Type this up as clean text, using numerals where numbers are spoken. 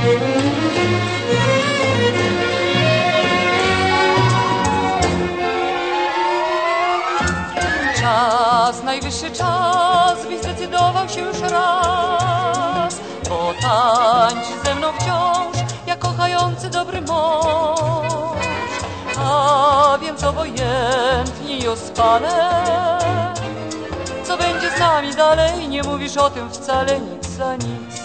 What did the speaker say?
Najwyższy czas, byś zdecydował się już raz, potańcz ze mną wciąż, jak kochający dobry mąż. A więc obojętni i ospale, co będzie z nami dalej, nie mówisz o tym wcale, nic za nic.